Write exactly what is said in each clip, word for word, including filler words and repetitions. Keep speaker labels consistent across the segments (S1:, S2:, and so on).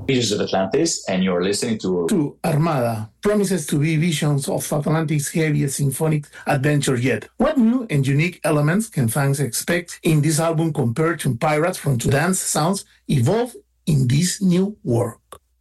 S1: Visions of Atlantis, and you're listening to...
S2: To Armada, promises to be visions of Atlantic's heaviest symphonic adventure yet. What new and unique elements can fans expect in this album compared to Pirates from two dance sounds evolve in this new work?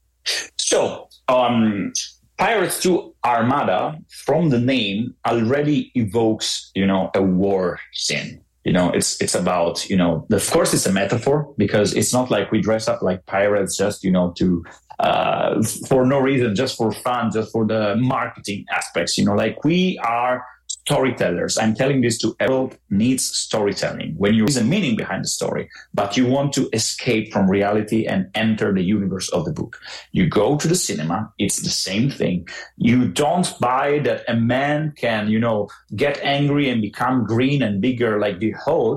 S1: So, um, Pirates two Armada, from the name, already evokes, you know, a war scene. You know, it's it's about, you know, of course it's a metaphor, because it's not like we dress up like pirates just, you know, to uh, for no reason, just for fun, just for the marketing aspects. You know, like we are storytellers. I'm telling this to everyone, needs storytelling. When you, there's a meaning behind the story, but you want to escape from reality and enter the universe of the book. You go to the cinema, it's the same thing. You don't buy that a man can, you know, get angry and become green and bigger like the Hulk.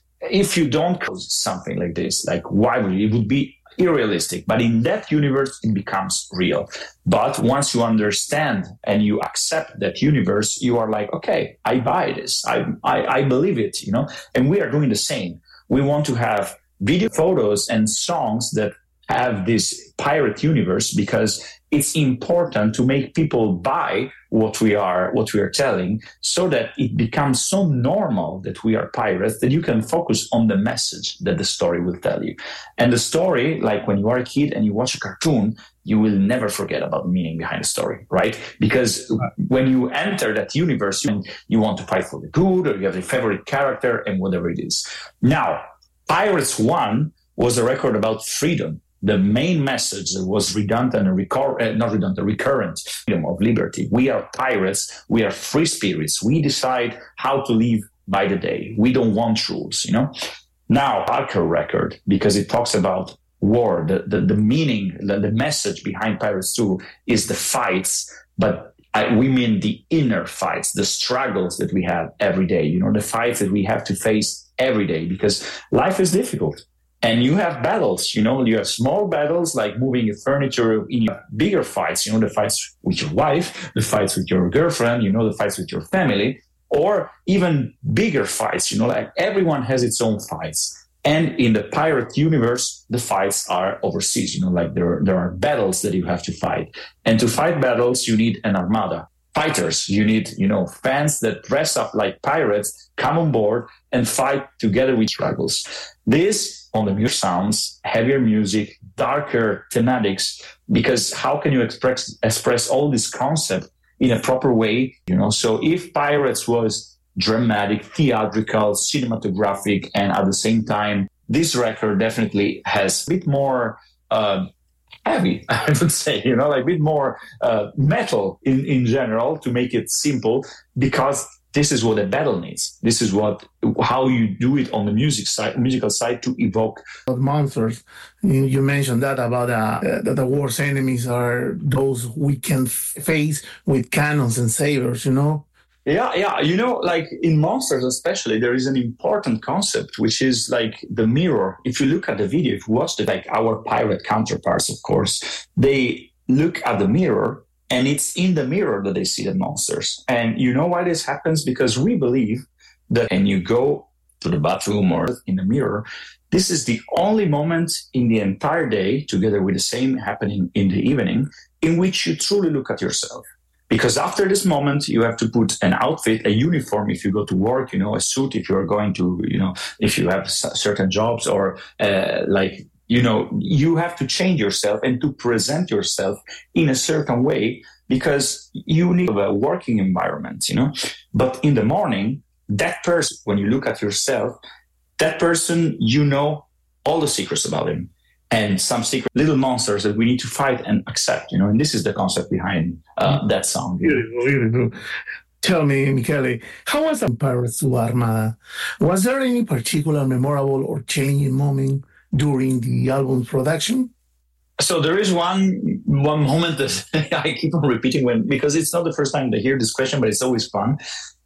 S1: If you don't cause something like this, like why would it? It would be unrealistic, but in that universe it becomes real. But once you understand and you accept that universe, you are like, okay, I buy this, I, I I believe it, you know. And we are doing the same. We want to have video, photos, and songs that have this pirate universe, because it's important to make people buy what we are what we are telling, so that it becomes so normal that we are pirates that you can focus on the message that the story will tell you. And the story, like when you are a kid and you watch a cartoon, you will never forget about the meaning behind the story, right? Because when you enter that universe, you, you want to fight for the good, or you have a favorite character and whatever it is. Now, Pirates one was a record about freedom. The main message was redundant and recur- uh, not redundant, recurrent freedom of liberty. We are pirates. We are free spirits. We decide how to live by the day. We don't want rules, you know. Now, Parker record, because it talks about war, the, the, the meaning, the, the message behind Pirates two is the fights, but I, we mean the inner fights, the struggles that we have every day, you know, the fights that we have to face every day, because life is difficult. And you have battles, you know, you have small battles like moving your furniture, in your bigger fights, you know, the fights with your wife, the fights with your girlfriend, you know, the fights with your family, or even bigger fights, you know, like everyone has its own fights. And in the pirate universe, the fights are overseas, you know, like there, there are battles that you have to fight. And to fight battles, you need an armada. Fighters, you need, you know, fans that dress up like pirates, come on board and fight together with struggles. This on the music sounds, heavier music, darker thematics, because how can you express express all this concept in a proper way, you know? So if Pirates was dramatic, theatrical, cinematographic, and at the same time, this record definitely has a bit more uh, heavy, I would say, you know, like a bit more uh, metal in, in general, to make it simple, because this is what a battle needs. This is what how you do it on the music side, musical side, to evoke
S2: monsters. You mentioned that about uh, that the war's enemies are those we can face with cannons and sabers. You know.
S1: Yeah, yeah. You know, like in Monsters especially, there is an important concept, which is like the mirror. If you look at the video, if you watch it, like our pirate counterparts, of course, they look at the mirror, and it's in the mirror that they see the monsters. And you know why this happens? Because we believe that when you go to the bathroom or in the mirror, this is the only moment in the entire day, together with the same happening in the evening, in which you truly look at yourself. Because after this moment, you have to put an outfit, a uniform if you go to work, you know, a suit if you're going to, you know, if you have certain jobs, or uh, like, you know, you have to change yourself and to present yourself in a certain way, because you need a working environment, you know. But in the morning, that person, when you look at yourself, that person, you know all the secrets about him, and some secret little monsters that we need to fight and accept, you know. And this is the concept behind uh, that song.
S2: Beautiful, beautiful. Tell me, Michele, how was Pirates two Armada? Was there any particular memorable or challenging moment during the album's production?
S1: So there is one one moment that I keep on repeating, when because it's not the first time they hear this question, but it's always fun.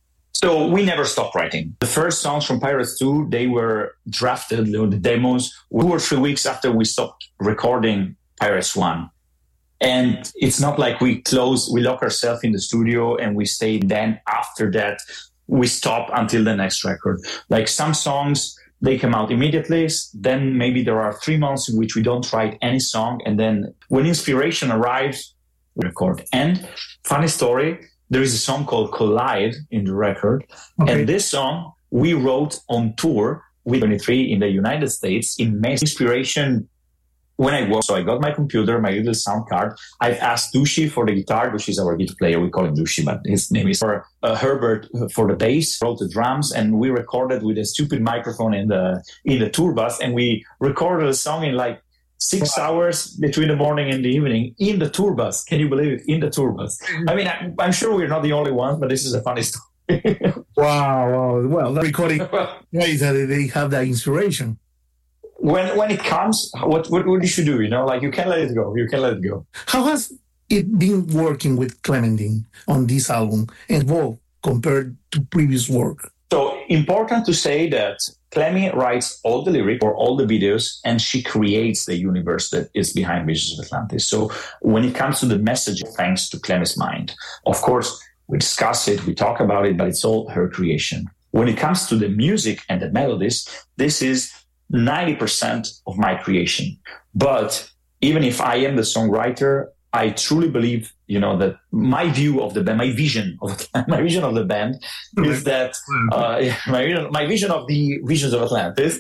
S1: So we never stopped writing. The first songs from Pirates two, they were drafted, you know, the demos, two or three weeks after we stopped recording Pirates one. And it's not like we close, we lock ourselves in the studio and we stay. Then after that, we stop until the next record. Like some songs, they come out immediately. Then maybe there are three months in which we don't write any song. And then when inspiration arrives, we record. And funny story, there is a song called Collide in the record. Okay. And this song we wrote on tour with twenty-three in the United States in May. Inspiration when I was, so I got my computer, my little sound card. I've asked Dushi for the guitar. Dushi is our guitar player. We call him Dushi, but his name is for, uh, Herbert for the bass, wrote the drums, and we recorded with a stupid microphone in the in the tour bus. And we recorded a song in like six wow. hours between the morning and the evening in the tour bus. Can you believe it? In the tour bus. I mean, I, I'm sure we're not the only ones, but this is a funny story.
S2: wow, wow. Well, the recording ways that they have that inspiration.
S1: When when it comes, what, what what you should do, you know, like you can't let it go. You can't let it go.
S2: How has it been working with Clementine on this album and well compared to previous work?
S1: So important to say that Clemmy writes all the lyrics for all the videos, and she creates the universe that is behind Visions of Atlantis. So when it comes to the message, thanks to Clemmy's mind, of course, we discuss it, we talk about it, but it's all her creation. When it comes to the music and the melodies, this is ninety percent of my creation. But even if I am the songwriter, I truly believe, you know, that my view of the band, my vision of my vision of the band is that uh, my my vision of the Visions of Atlantis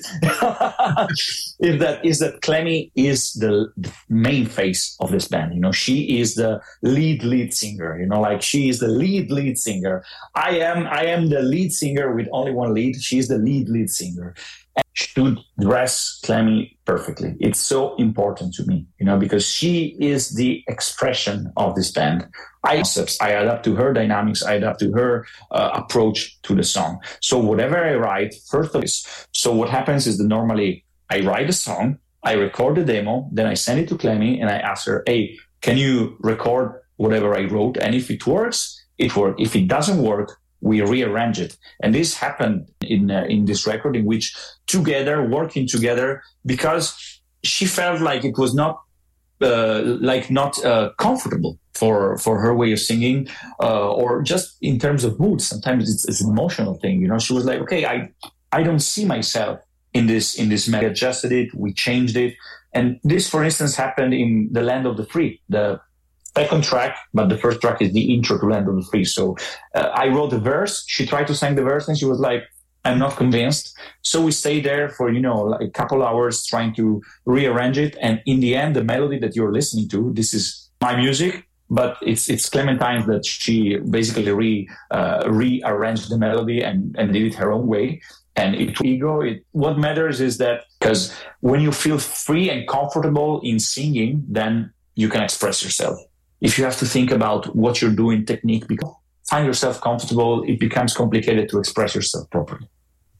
S1: is that is that Clemmy is the main face of this band. You know, she is the lead lead singer. You know, like she is the lead lead singer. I am I am the lead singer with only one lead. She is the lead lead singer. Should dress Clemmy perfectly. It's so important to me, you know, because she is the expression of this band. I I adapt to her dynamics. I adapt to her uh, approach to the song. So whatever I write, first of this. So what happens is that normally I write a song, I record the demo, then I send it to Clemmy and I ask her, hey, can you record whatever I wrote? And if it works, it works. If it doesn't work, we rearrange it. And this happened in uh, in this record, in which together, working together, because she felt like it was not uh, like not uh, comfortable for for her way of singing, uh, or just in terms of mood. Sometimes it's, it's an emotional thing, you know. She was like, okay, I I don't see myself in this in this. We adjusted it, we changed it, and this, for instance, happened in The Land of the Free, the second track, but the first track is the intro to Land of the Free. So uh, I wrote the verse. She tried to sing the verse, and she was like, I'm not convinced. So we stayed there for, you know, like a couple hours trying to rearrange it. And in the end, the melody that you're listening to, this is my music, but it's it's Clementine's that she basically re uh, rearranged the melody and, and did it her own way. And it ego, it, what matters is that, because when you feel free and comfortable in singing, then you can express yourself. If you have to think about what you're doing, technique, because find yourself comfortable, it becomes complicated to express yourself properly.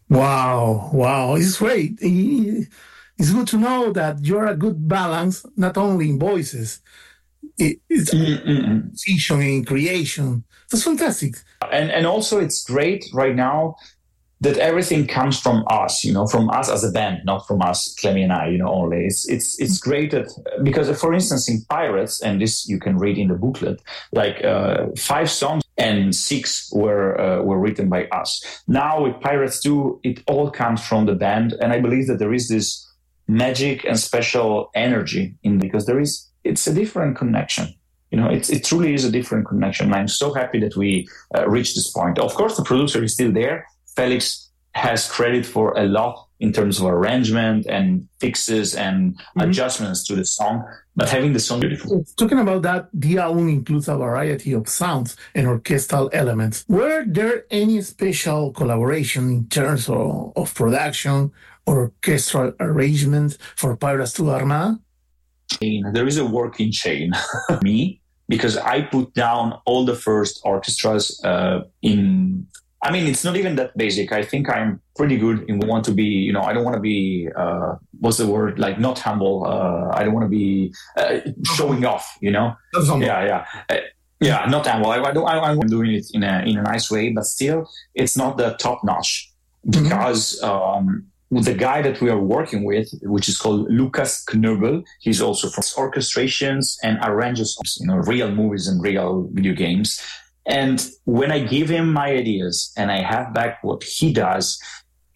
S2: Wow, wow, it's great. It's good to know that you're a good balance, not only in voices, it's position in creation. That's fantastic.
S1: And and also it's great right now that everything comes from us, you know, from us as a band, not from us, Clemmy and I, you know, only. It's it's it's great that, because, for instance, in Pirates, and this you can read in the booklet, like uh, five songs and six were uh, were written by us. Now with Pirates two, it all comes from the band, and I believe that there is this magic and special energy in, because there is, it's a different connection. You know, it's, it truly is a different connection. I'm so happy that we uh, reached this point. Of course, the producer is still there. Felix has credit for a lot in terms of arrangement and fixes and mm-hmm. adjustments to the song, but having the song beautiful.
S2: Talking about that, the album includes a variety of sounds and orchestral elements. Were there any special collaboration in terms of, of production or orchestral arrangement for Pirates two Armada?
S1: There is a working chain. Me, because I put down all the first orchestras uh, in... I mean, it's not even that basic. I think I'm pretty good in want to be, you know, I don't want to be, uh, what's the word? Like not humble. Uh, I don't want to be uh, showing off, you know? Yeah, yeah. Uh, yeah, not humble. I, I don't, I, I'm doing it in a, in a nice way, but still it's not the top notch, because mm-hmm. um, the guy that we are working with, which is called Lucas Knöbel, he's also from orchestrations and arranges, you know, real movies and real video games. And when I give him my ideas and I have back what he does,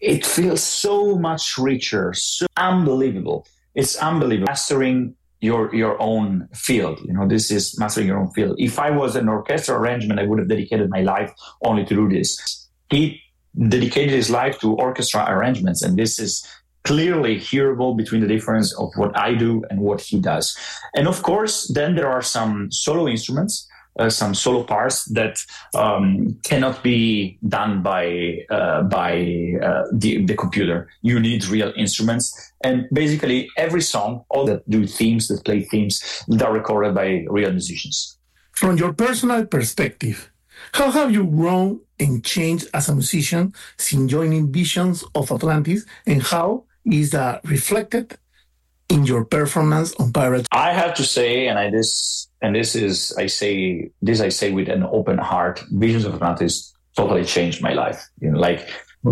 S1: it feels so much richer, so unbelievable. It's unbelievable. Mastering your your own field. You know, this is mastering your own field. If I was an orchestral arrangement, I would have dedicated my life only to do this. He dedicated his life to orchestra arrangements, and this is clearly hearable between the difference of what I do and what he does. And of course, then there are some solo instruments, uh, some solo parts that um, cannot be done by uh, by uh, the, the computer. You need real instruments. And basically every song, all that do themes, that play themes, that are recorded by real musicians.
S2: From your personal perspective, how have you grown and changed as a musician since joining Visions of Atlantis, and how is that reflected in your performance on Pirates?
S1: I have to say, and I this and this is I say this I say with an open heart, Visions of Atlantis totally changed my life. You know, like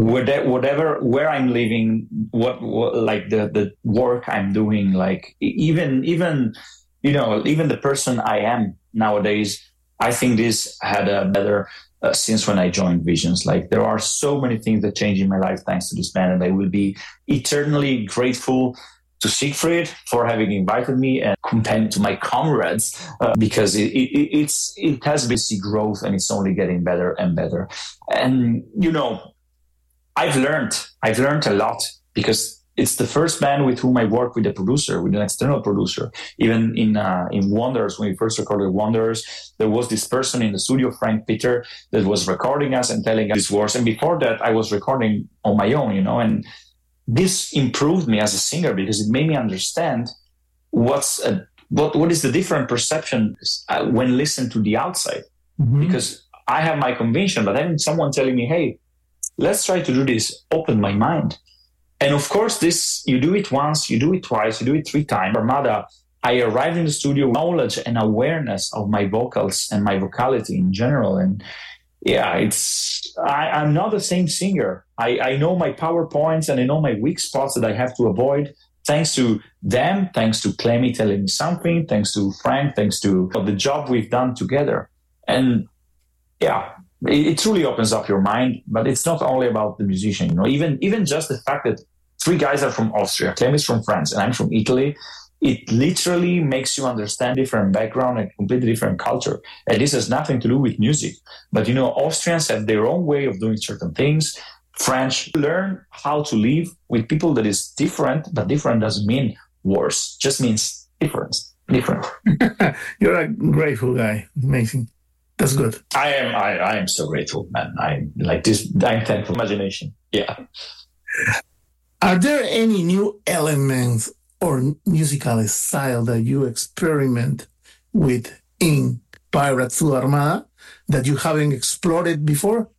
S1: whatever where I'm living, what, what like the the work I'm doing, like even even you know even the person I am nowadays. I think this had a better uh, since when I joined Visions. Like there are so many things that changed in my life thanks to this band, and I will be eternally grateful to Siegfried for having invited me and compared to my comrades uh, because it, it, it's it has been growth and it's only getting better and better. And you know, I've learned I've learned a lot because it's the first band with whom I work with a producer, with an external producer. Even in uh, in Wanderers, when we first recorded Wanderers, there was this person in the studio, Frank Peter, that was recording us and telling us these words. And before that, I was recording on my own, you know. And this improved me as a singer because it made me understand what's a, what what is the different perception when listened to the outside. Mm-hmm. Because I have my conviction, but having someone telling me, "Hey, let's try to do this," opened my mind. And of course, this, you do it once, you do it twice, you do it three times. Armada, I arrived in the studio with knowledge and awareness of my vocals and my vocality in general. And yeah, it's, I, I'm not the same singer. I, I know my power points and I know my weak spots that I have to avoid. Thanks to them, thanks to Clemmy telling me something, thanks to Frank, thanks to the job we've done together. And yeah, it, it truly opens up your mind, but it's not only about the musician, you know, even, even just the fact that three guys are from Austria, Clem is from France, and I'm from Italy. It literally makes you understand different background and completely different culture. And this has nothing to do with music. But, you know, Austrians have their own way of doing certain things. French learn how to live with people that is different, but different doesn't mean worse. Just means different. Different.
S2: You're a grateful guy. Amazing. That's good.
S1: I am. I, I am so grateful, man. I like this. I'm thankful. Imagination. Yeah.
S2: Are there any new elements or musical style that you experiment with in Pirates to Armada that you haven't explored before?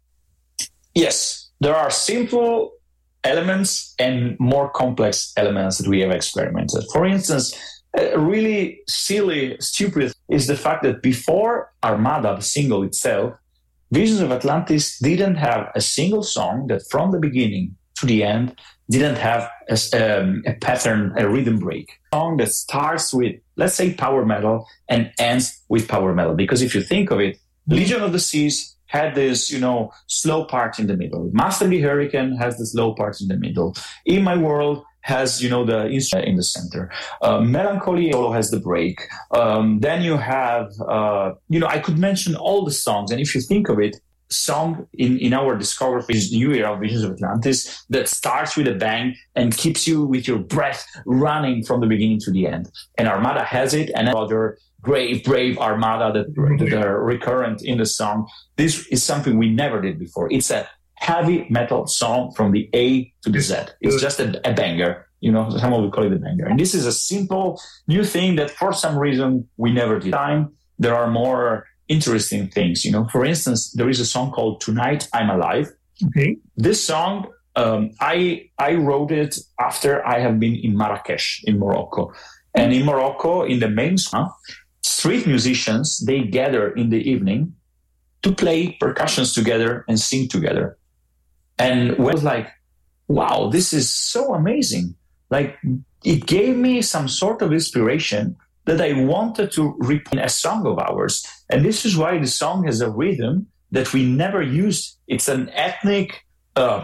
S1: Yes, there are simple elements and more complex elements that we have experimented. For instance, a really silly, stupid is the fact that before Armada, the single itself, Visions of Atlantis didn't have a single song that from the beginning to the end didn't have a, um, a pattern, a rhythm break. A song that starts with, let's say, power metal and ends with power metal. Because if you think of it, Legion of the Seas had this, you know, slow part in the middle. Master the Hurricane has the slow part in the middle. In My World has, you know, the instrument in the center. Uh, Melancholy solo has the break. Um, then you have, uh, you know, I could mention all the songs. And if you think of it, song in, in our discography is New Era of Visions of Atlantis that starts with a bang and keeps you with your breath running from the beginning to the end. And Armada has it, and other brave, brave Armada that, that are recurrent in the song. This is something we never did before. It's a heavy metal song from the A to the Z. It's just a, a banger. You know, someone would call it a banger. And this is a simple new thing that for some reason we never did. Time, there are more interesting things, you know. For instance, there is a song called Tonight I'm Alive. Okay. This song, um, I I wrote it after I have been in Marrakesh in Morocco. And in Morocco, in the main song, street musicians, they gather in the evening to play percussions together and sing together. And when I was like, wow, this is so amazing. Like, it gave me some sort of inspiration that I wanted to repeat a song of ours. And this is why the song has a rhythm that we never used. It's an ethnic uh,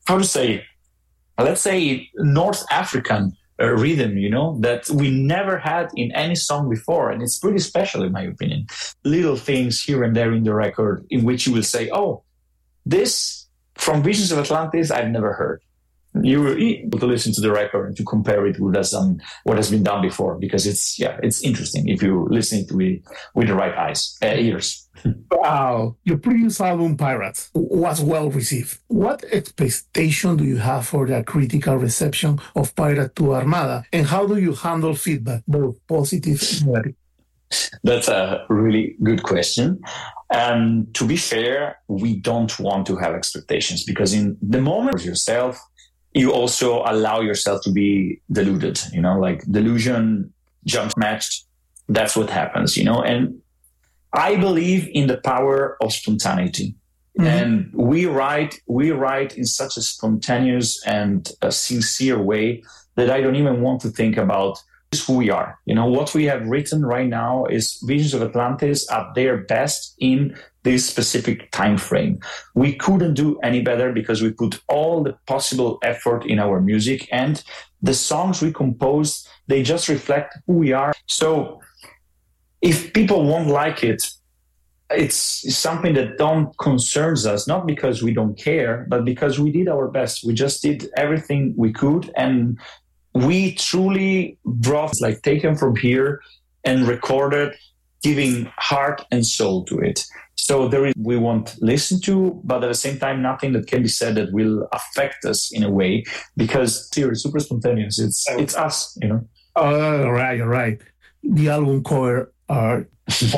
S1: how to say, let's say North African uh, rhythm, you know, that we never had in any song before. And it's pretty special, in my opinion. Little things here and there in the record in which you will say, oh, this from Visions of Atlantis, I've never heard. You were able to listen to the record and to compare it with um, what has been done before, because it's yeah, it's interesting if you listen to it with the right eyes, uh, ears.
S2: Wow, your previous album Pirates was well received. What expectation do you have for the critical reception of Pirate to Armada, and how do you handle feedback, both positive and negative?
S1: That's a really good question. And to be fair, we don't want to have expectations, because in the moment of yourself, you also allow yourself to be deluded, you know, like delusion jump matched. That's what happens, you know, and I believe in the power of spontaneity. Mm-hmm. And we write, we write in such a spontaneous and a sincere way that I don't even want to think about who we are. You know, what we have written right now is Visions of Atlantis at their best in this specific time frame. We couldn't do any better because we put all the possible effort in our music, and the songs we composed, they just reflect who we are. So if people won't like it, it's something that don't concerns us, not because we don't care, but because we did our best. We just did everything we could, and we truly brought, like, taken from here and recorded, giving heart and soul to it. So there is, we won't listen to, but at the same time, nothing that can be said that will affect us in a way, because here it's super spontaneous. It's it's us, you know.
S2: Oh, all right, all right. The album cover art.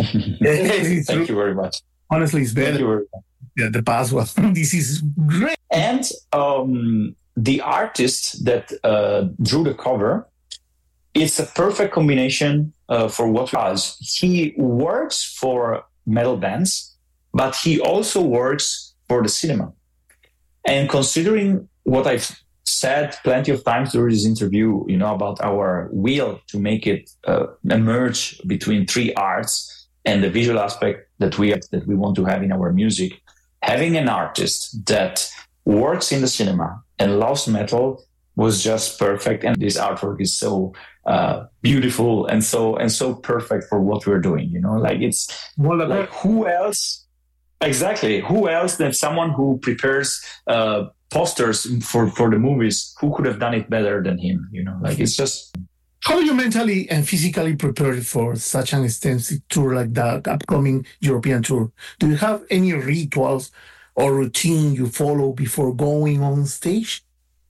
S1: Thank you very much.
S2: Honestly, it's better.
S1: Thank you very much.
S2: Yeah, the past was. This is great.
S1: And um, the artist that uh, drew the cover, it's a perfect combination uh, for what he does. He works for metal bands, but he also works for the cinema. And considering what I've said plenty of times during this interview, you know, about our will to make it uh, emerge between three arts and the visual aspect that we have, that we want to have in our music, having an artist that works in the cinema and loves metal was just perfect. And this artwork is so uh, beautiful and so and so perfect for what we're doing. You know, like it's well, like who else? Exactly, who else than someone who prepares uh, posters for for the movies? Who could have done it better than him? You know, like it's just.
S2: How do you mentally and physically prepare for such an extensive tour like the upcoming European tour? Do you have any rituals or routine you follow before going on stage?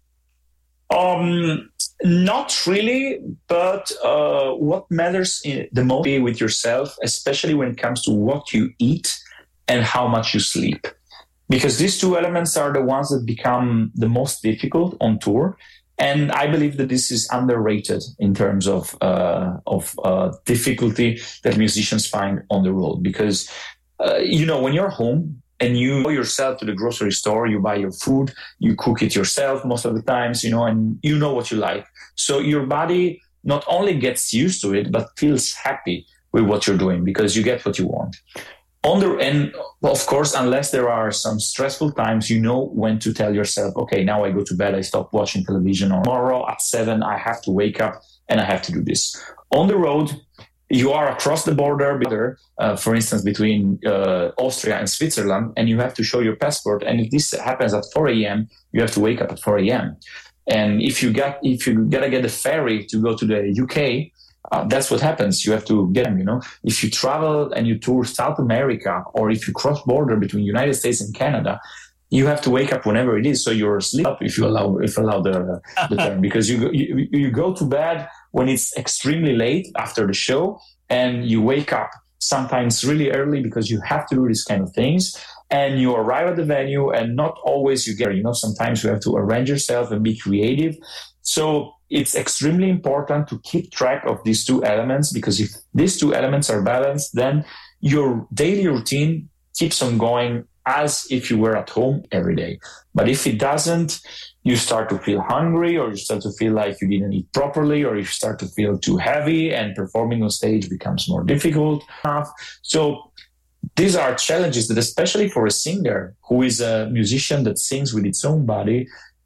S1: Um, not really, but uh, what matters in the most is with yourself, especially when it comes to what you eat and how much you sleep. Because these two elements are the ones that become the most difficult on tour. And I believe that this is underrated in terms of uh, of uh, difficulty that musicians find on the road. Because, uh, you know, when you're home and you go yourself to the grocery store, you buy your food, you cook it yourself most of the times, you know, and you know what you like. So your body not only gets used to it, but feels happy with what you're doing because you get what you want. On the, and of course, unless there are some stressful times, you know when to tell yourself, okay, now I go to bed, I stop watching television, or tomorrow at seven, I have to wake up and I have to do this. On the road, you are across the border, uh, for instance, between uh, Austria and Switzerland, and you have to show your passport. And if this happens at four a.m., you have to wake up at four a.m. And if you got, if you gotta get a ferry to go to the U K, Uh, that's what happens. You have to get them, you know. If you travel and you tour South America, or if you cross border between United States and Canada, you have to wake up whenever it is. So you're asleep, if you allow, if you allow the, the term, because you, go, you you go to bed when it's extremely late after the show, and you wake up sometimes really early because you have to do these kind of things. And you arrive at the venue, and not always you get, you know, sometimes you have to arrange yourself and be creative. So it's extremely important to keep track of these two elements, because if these two elements are balanced, then your daily routine keeps on going as if you were at home every day. But if it doesn't, you start to feel hungry, or you start to feel like you didn't eat properly, or you start to feel too heavy, and performing on stage becomes more difficult. So these are challenges that, especially for a singer who is a musician that sings with its own body,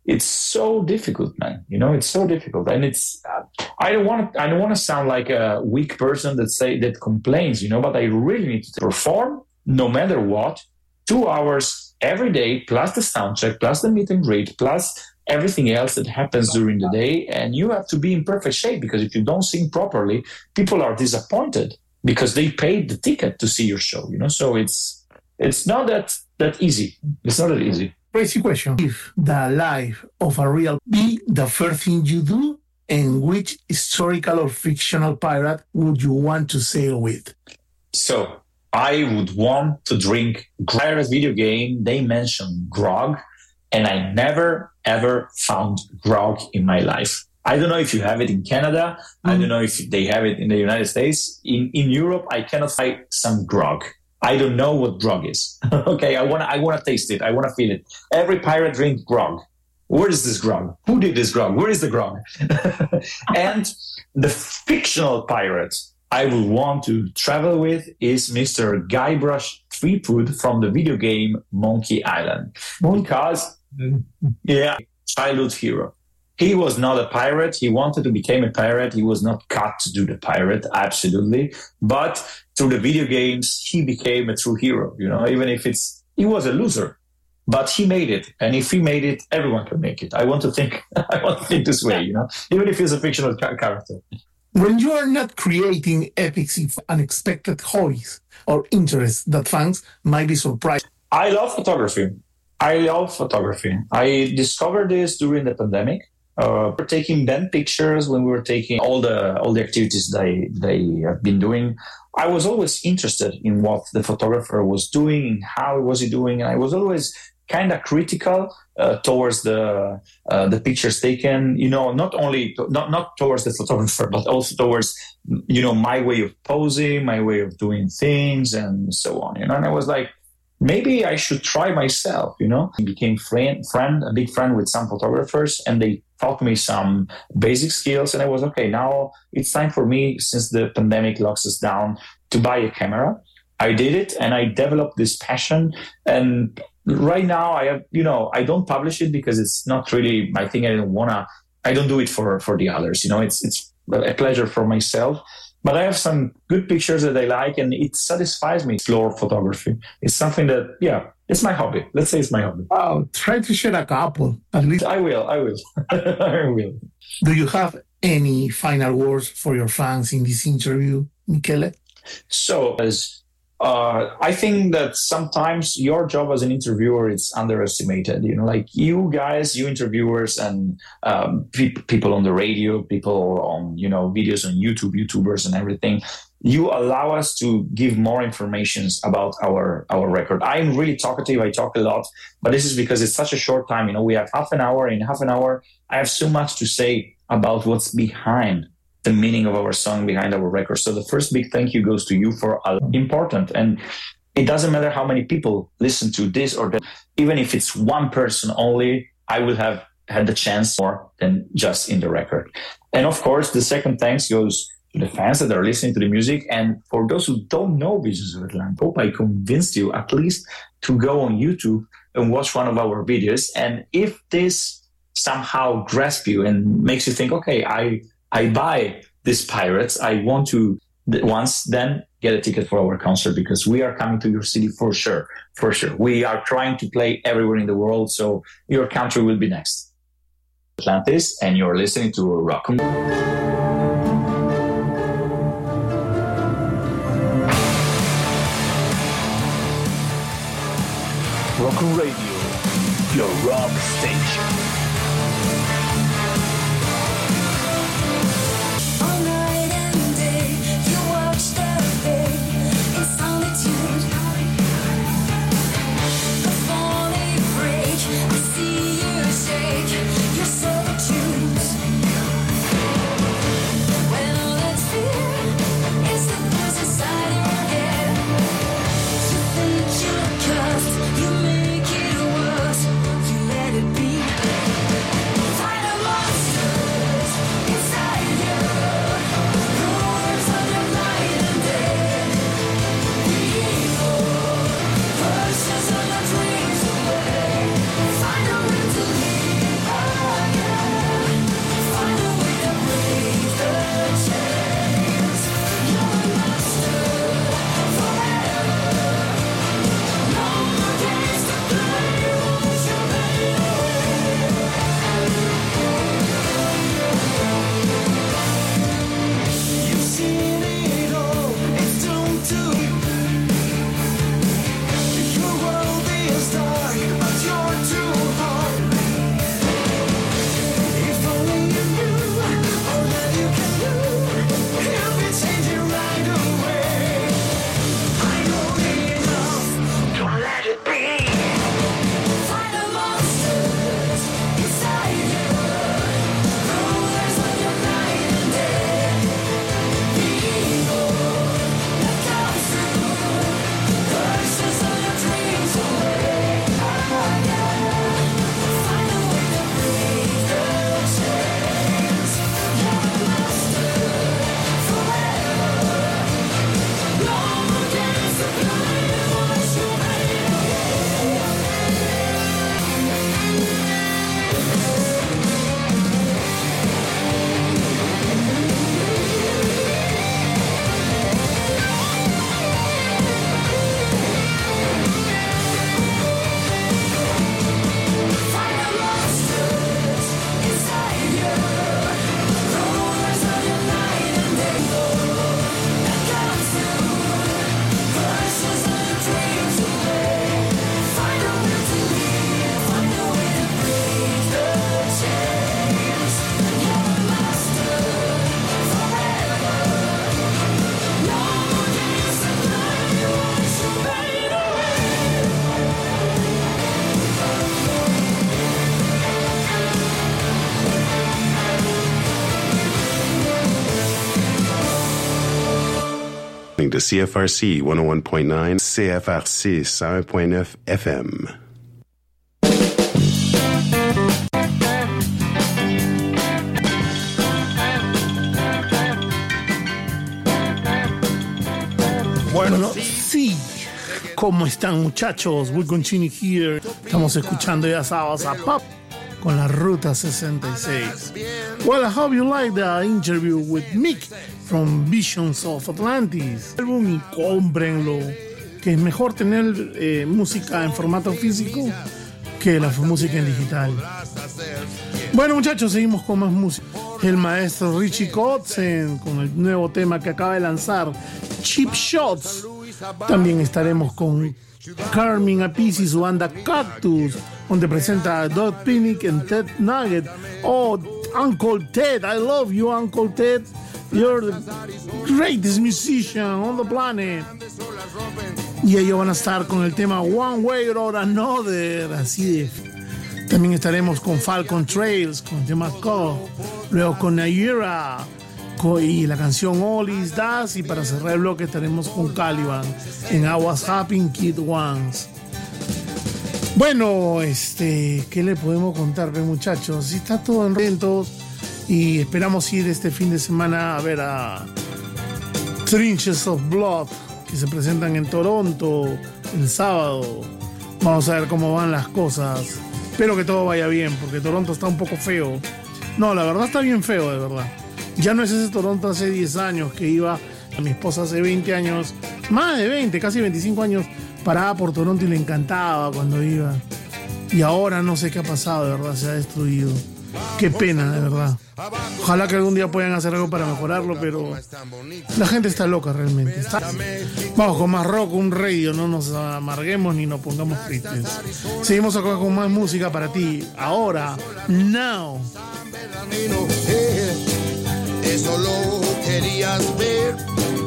S1: it's so difficult, man. You know, it's so difficult, and it's. Uh, I don't want. I don't want to sound like a weak person that say that complains. You know, but I really need to perform no matter what, two hours every day, plus the sound check, plus the meet and greet, plus everything else that happens during the day, and you have to be in perfect shape, because if you don't sing properly, people are disappointed because they paid the ticket to see your show. You know, so it's it's not that that easy. It's not that easy.
S2: Crazy question. If the life of a real be the first thing you do, and which historical or fictional pirate would you want to sail with?
S1: So I would want to drink Pirates video game. They mentioned grog, and I never, ever found grog in my life. I don't know if you have it in Canada. Mm. I don't know if they have it in the United States. In in Europe, I cannot find some grog. I don't know what grog is. Okay, I want to I want to taste it. I want to feel it. Every pirate drinks grog. Where is this grog? Who did this grog? Where is the grog? And the fictional pirate I would want to travel with is Mister Guybrush Threepwood from the video game Monkey Island. Because, yeah, childhood hero. He was not a pirate. He wanted to become a pirate. He was not cut to do the pirate, absolutely. But through the video games, he became a true hero, you know, even if it's, he was a loser, but he made it. And if he made it, everyone can make it. I want to think, I want to think this way, you know, even if he's a fictional character.
S2: When you are not creating epics of unexpected hobbies or interests that fans might be surprised.
S1: I love photography. I love photography. I discovered this during the pandemic. Uh, we're taking band pictures when we were taking all the all the activities they they have been doing. I was always interested in what the photographer was doing, how was he doing, and I was always kind of critical uh, towards the uh, the pictures taken. You know, not only to, not not towards the photographer, but also towards you know my way of posing, my way of doing things, and so on. You know, and I was like, maybe I should try myself, you know. I became friend, friend, a big friend with some photographers, and they taught me some basic skills. And I was, okay, now it's time for me, since the pandemic locks us down, to buy a camera. I did it, and I developed this passion. And right now I have, you know, I don't publish it because it's not really my thing. I don't want to, I don't do it for, for the others. You know, it's, it's a pleasure for myself. But I have some good pictures that I like, and it satisfies me. Explore photography. It's something that, yeah, it's my hobby. Let's say it's my hobby.
S2: Oh, try to share a couple, at least.
S1: I will, I will. I will.
S2: Do you have any final words for your fans in this interview, Michele?
S1: So, as uh, I think that sometimes your job as an interviewer is underestimated. You know, like you guys, you interviewers, and um, pe- people on the radio, people on you know videos on YouTube, YouTubers, and everything. You allow us to give more information about our our record. I'm really talkative. I talk a lot, but this is because it's such a short time. You know, we have half an hour. In half an hour, I have so much to say about what's behind the meaning of our song, behind our record. So the first big thank you goes to you for uh, important. And it doesn't matter how many people listen to this or that. Even if it's one person only, I will have had the chance more than just in the record. And of course, the second thanks goes to the fans that are listening to the music. And for those who don't know Visions of Atlanta, I hope I convinced you at least to go on YouTube and watch one of our videos. And if this somehow grasps you and makes you think, okay, I I buy these Pirates, I want to once then get a ticket for our concert, because we are coming to your city for sure, for sure. We are trying to play everywhere in the world, so your country will be next. Atlantis, and you're listening to Rock and
S3: Rock and Radio, your rock station.
S4: You make it worse, you let it be. listening to C F R C one oh one point nine, C F R C cent un point neuf F M.
S2: Bueno, sí. ¿Cómo están, muchachos? We continue here. Estamos escuchando ya sábados a Pop con la Ruta sesenta y seis. Well, I hope you like the interview with Mick from Visions of Atlantis. Y cómprenlo, que es mejor tener eh, música en formato físico que la música en digital. Bueno, muchachos, seguimos con más música. El maestro Richie Kotzen con el nuevo tema que acaba de lanzar, Cheap Shots. También estaremos con Carmine Appice y su banda Cactus, donde presenta a Doug Pinnick y Ted Nugget. Oh, Uncle Ted, I love you, Uncle Ted. You're the greatest musician on the planet. Y ellos van a estar con el tema One Way or Another, así de. También estaremos con Falcon Trails, con el tema Call, luego con Nayera y la canción All Is Das, y para cerrar el bloque estaremos con Caliban en I Was Happy Kid Once. Bueno, este, ¿qué le podemos contar, muchachos? Sí, está todo en rentos y esperamos ir este fin de semana a ver a Trenches of Blood, que se presentan en Toronto el sábado. Vamos a ver cómo van las cosas. Espero que todo vaya bien, porque Toronto está un poco feo. No, la verdad está bien feo, de verdad. Ya no es ese Toronto hace diez años que iba a mi esposa hace veinte años, más de veinte, casi veinticinco años, paraba por Toronto y le encantaba cuando iba. Y ahora no sé qué ha pasado, de verdad, se ha destruido. Qué pena, de verdad. Ojalá que algún día puedan hacer algo para mejorarlo, pero la gente está loca realmente. Está... Vamos con más rock, un radio, no nos amarguemos ni nos pongamos tristes. Seguimos acá con más música para ti. Ahora, now.
S5: Eso lo querías ver.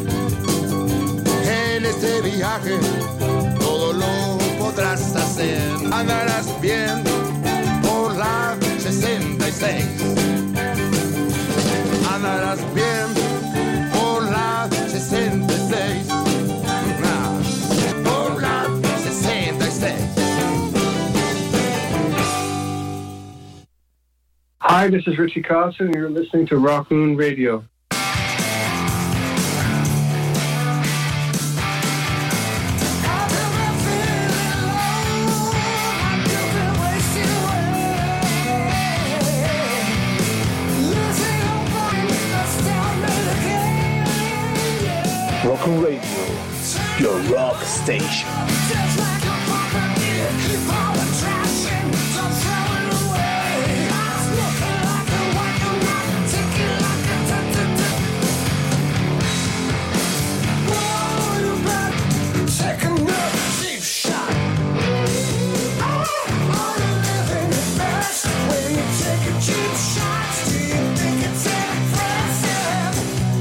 S5: En este viaje todo lo podrás hacer. Andarás bien por la sesenta y seis. Andarás bien por la sesenta y seis. Ah, por la sesenta y seis.
S6: Hi, this is Richie Carlson. You're listening to Raccoon Radio.
S3: Raccoon Radio, your rock station.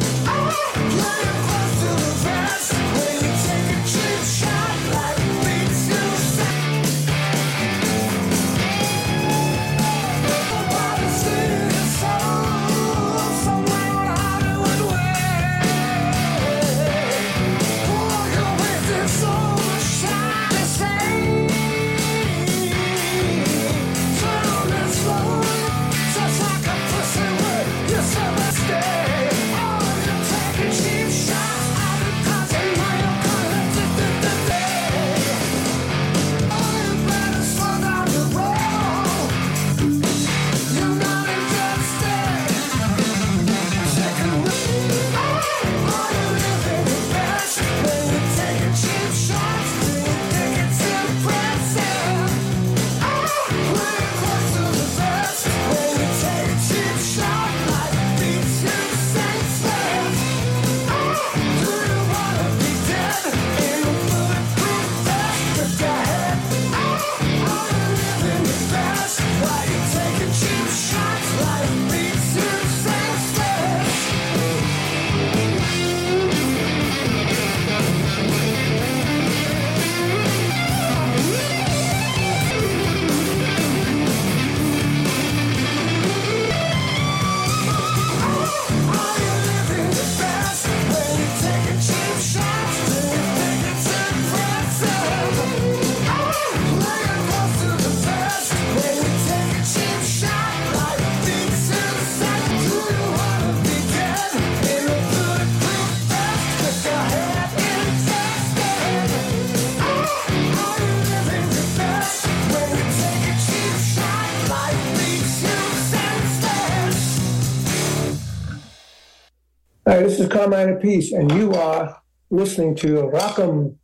S5: When you take a cheap shot like me.
S6: Hi, this is Carmine Apiece, and you are listening to Rock'em.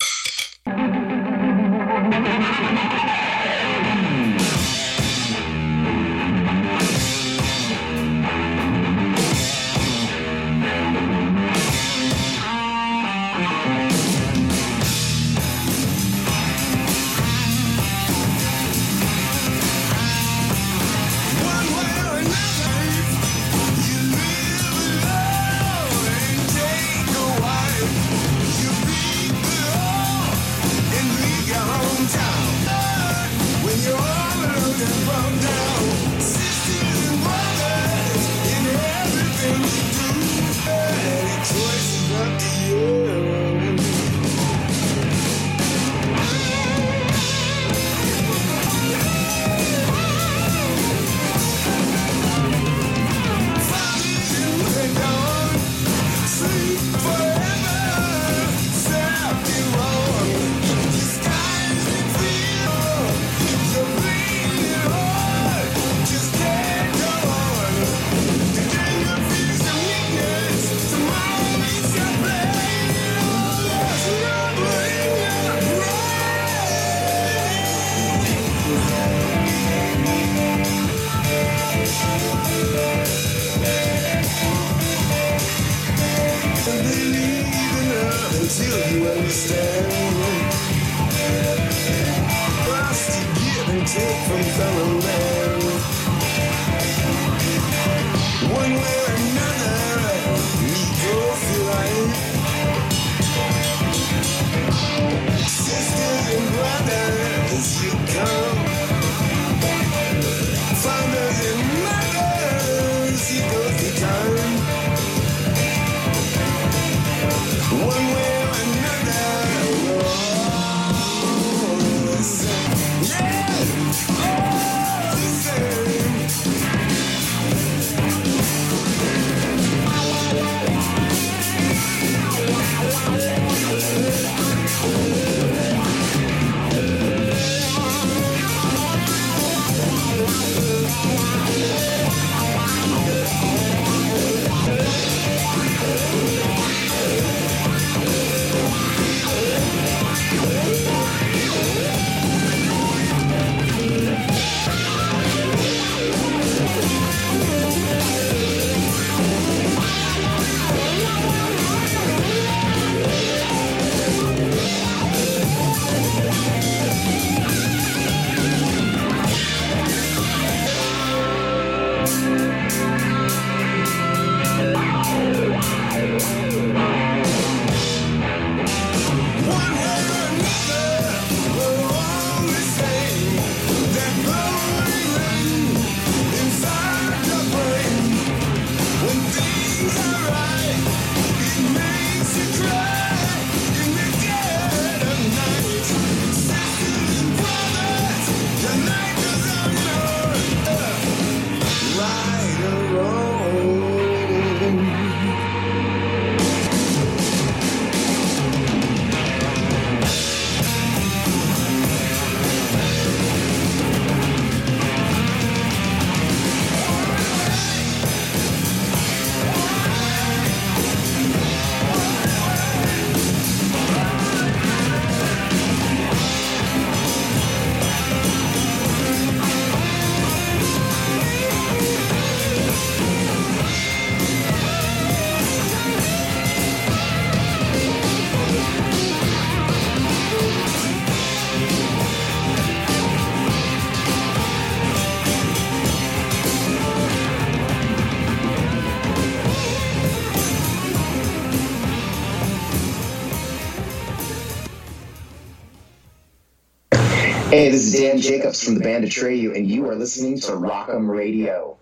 S7: Hey, this is Dan Jacobs from the band Atreyu, and you are listening to Rock'em Radio.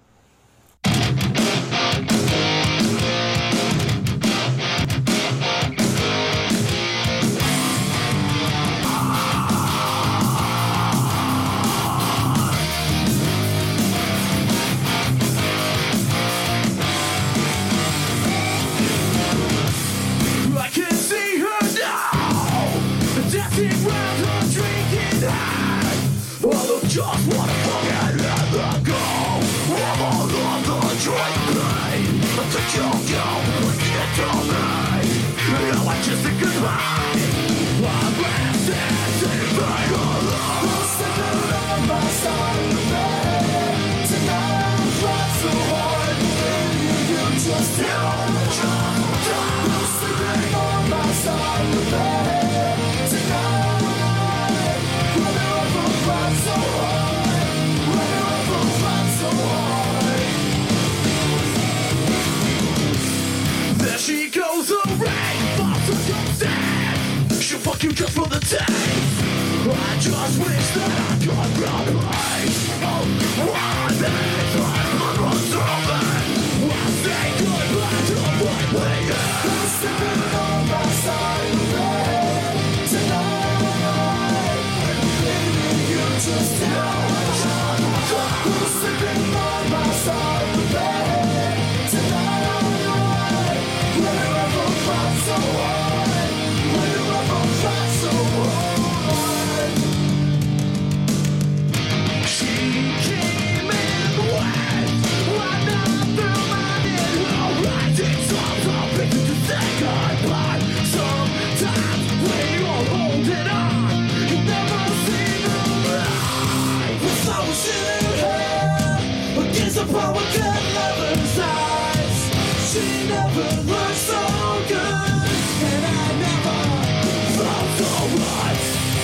S3: Just wanna fucking let them go.
S8: There she goes, the rain falls to your stand. She'll fuck you just for the taste. I just wish that I could replace. Oh, one day time runs over. I'll say goodbye to what we had. I'm sitting on my side of the bed tonight. Baby, you just know I'm sitting on my side of the bed tonight. When you ever felt so hard, when you ever felt so hard. She came in wet, when I threw my in her rising storms are picking to say goodbye. Sometimes when you're holding on, you never see the light. With ocean in her, against the power cut lover's eyes. She never looked so good, and I never felt so right.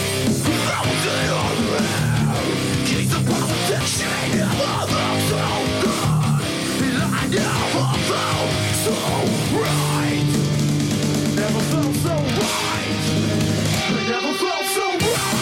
S8: Frozen around, keep the power that she never looked so good, and I never felt so right. Never felt so right. I never felt so right.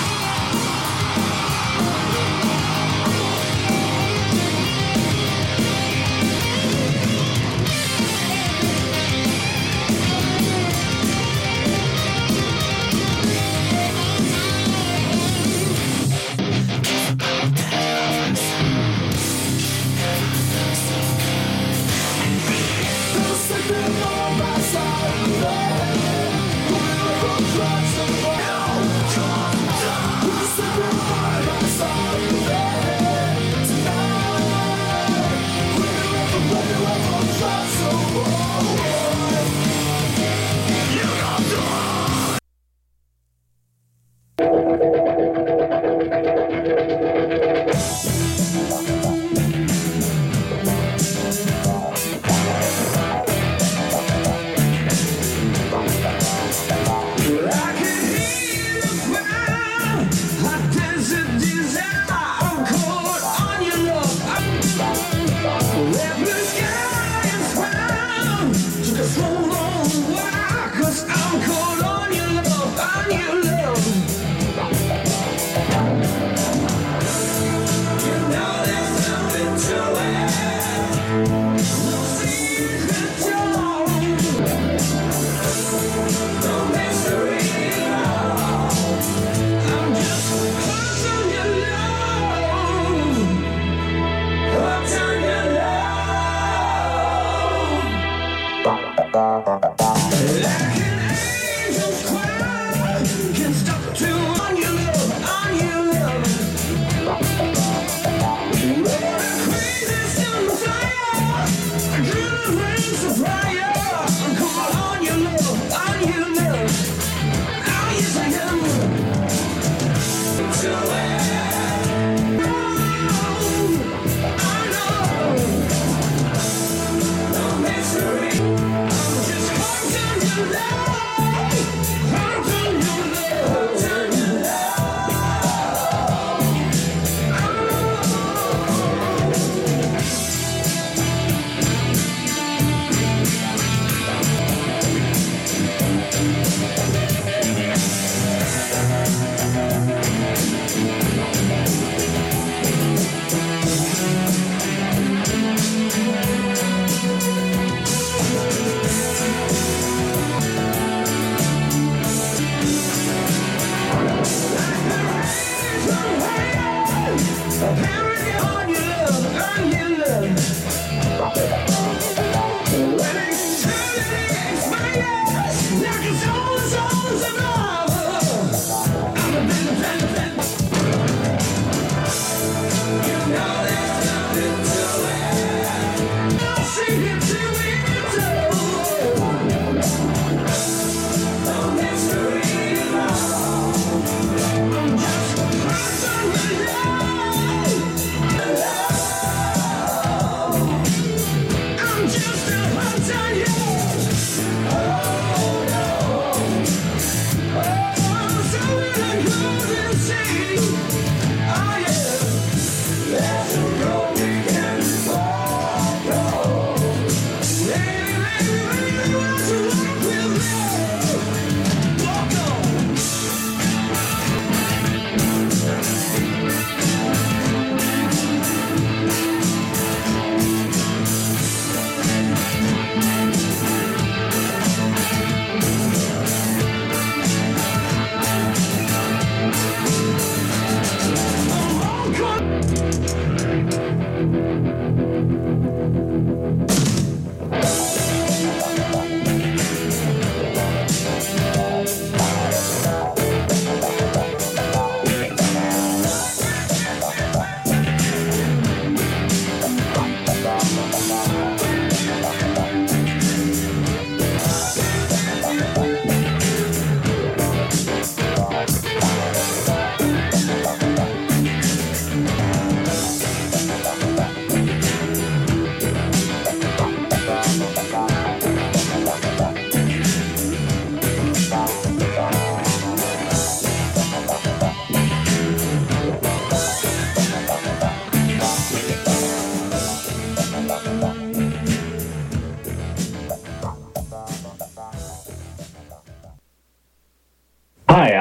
S8: Love.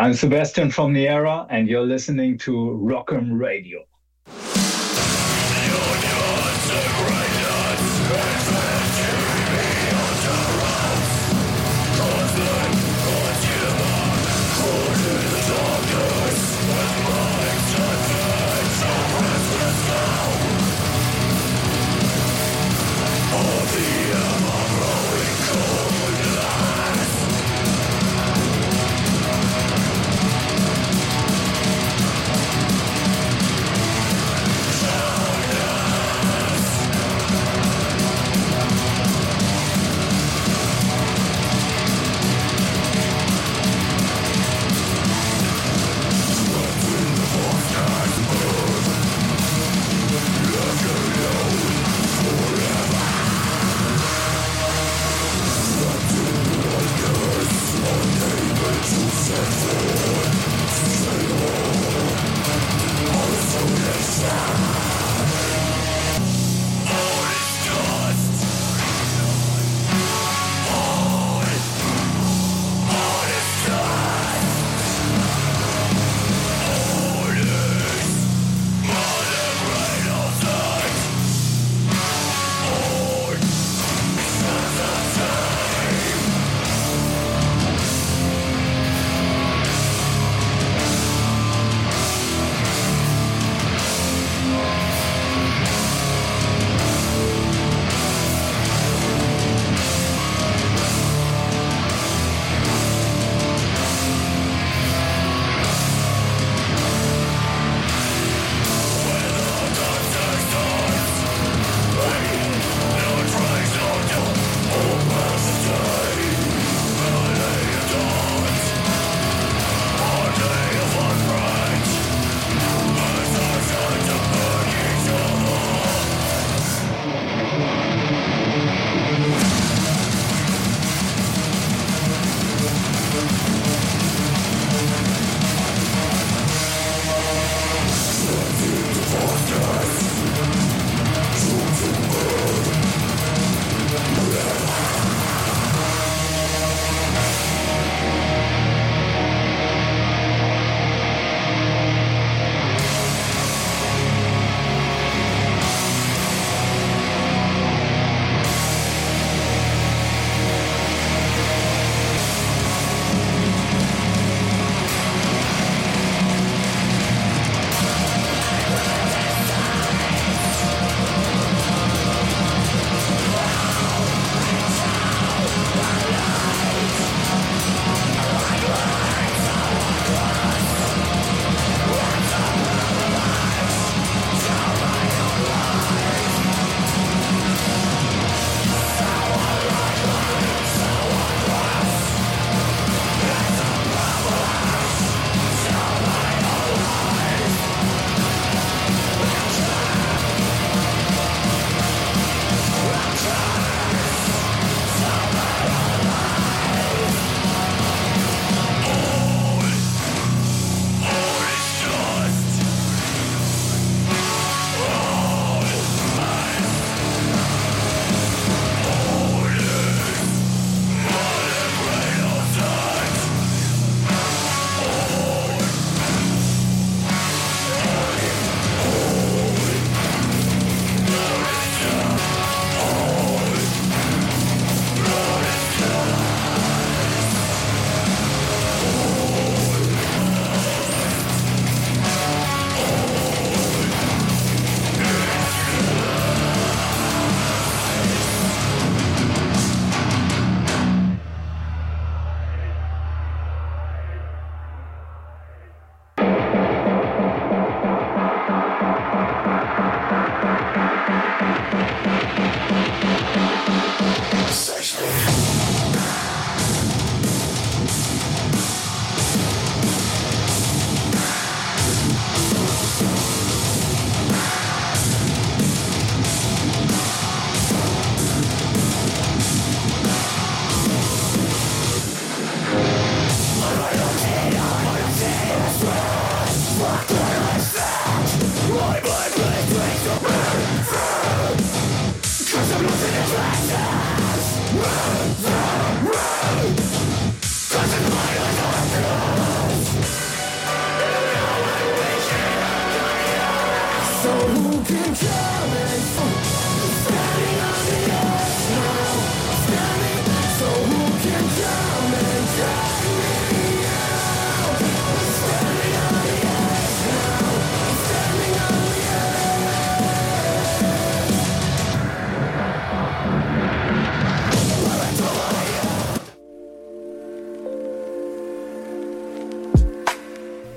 S9: I'm Sebastian from the Era, and you're listening to Rock'em Radio.
S8: All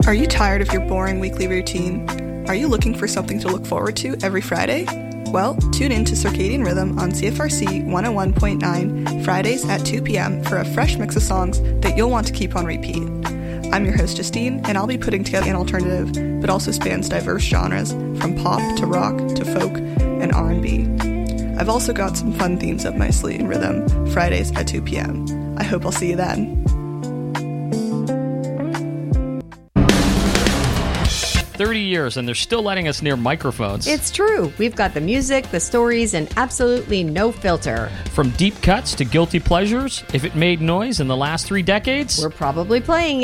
S10: Are you tired of your boring weekly routine? Are you looking for something to look forward to every Friday? Well, tune in to Circadian Rhythm on C F R C one oh one point nine Fridays at two p.m. for a fresh mix of songs that you'll want to keep on repeat. I'm your host, Justine, and I'll be putting together an alternative, but also spans diverse genres, from pop to rock to folk and R and B. I've also got some fun themes up my sleeve in Rhythm, Fridays at two p.m. I hope I'll see you then.
S11: thirty years and they're still letting us near microphones.
S12: It's true. We've got the music, the stories, and absolutely no filter.
S11: From deep cuts to guilty pleasures, if it made noise in the last three decades,
S12: we're probably playing it.